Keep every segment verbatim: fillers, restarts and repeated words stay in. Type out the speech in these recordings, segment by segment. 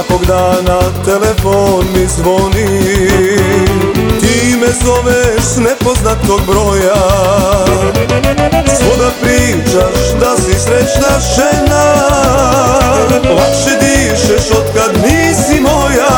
Svakog dana telefon mi zvoni, ti me zoveš s nepoznatog broja. Svuda pričaš da si srećna žena, lakše dišeš otkad nisi moja.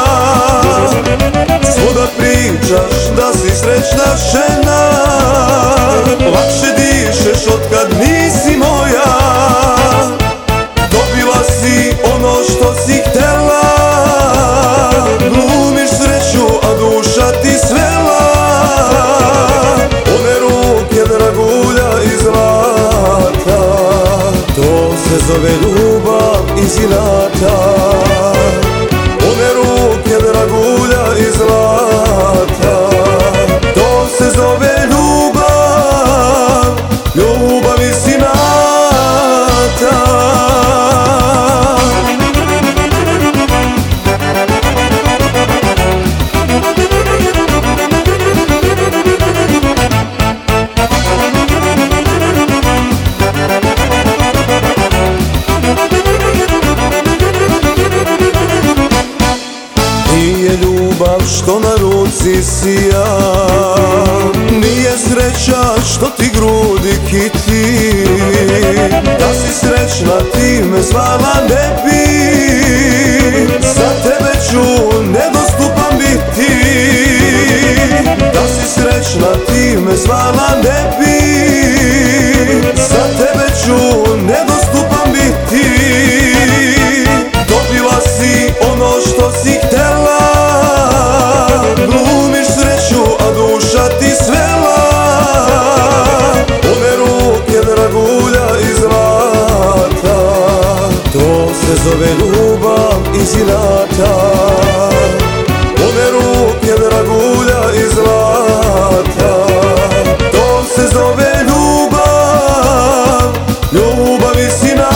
Svuda pričaš da si srećna žena, lakše dišeš otkad nisi moja. Dobila si ono što si htela, glumiš sreću, a duša ti svela. One ruke dragulja i zlata, to se zove ljubav iz inata. One ruke dragulja i zlata, to se zove ljubav, ljubav iz inata. Nije ljubav što na ruci sija, nije sreća što ti grudi kiti. Da si srećna ti me zvala ne bi, za tebe ću nedostupan biti. Da si srećna ti me zvala ne bi, za tebe ću nedostupan biti. Dobila si ono što si htela, glumiš sreću, a duša ti svela. One ruke dragulja i zlata, to se zove ljubav iz inata. One ruke dragulja i zlata, to se zove ljubav, ljubav iz inata.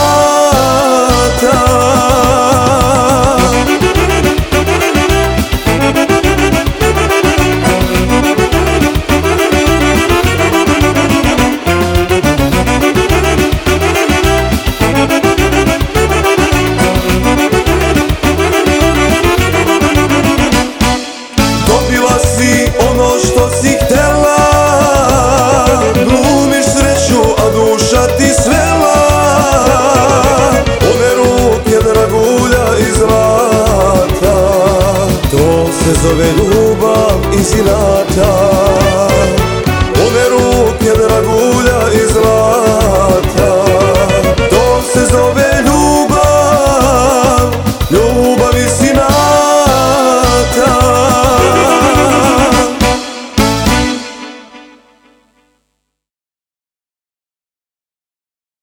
Dobila si ono što si htela, glumiš sreću, a duša ti svela. One ruke dragulja i zlata, to se zove ljubav iz inata.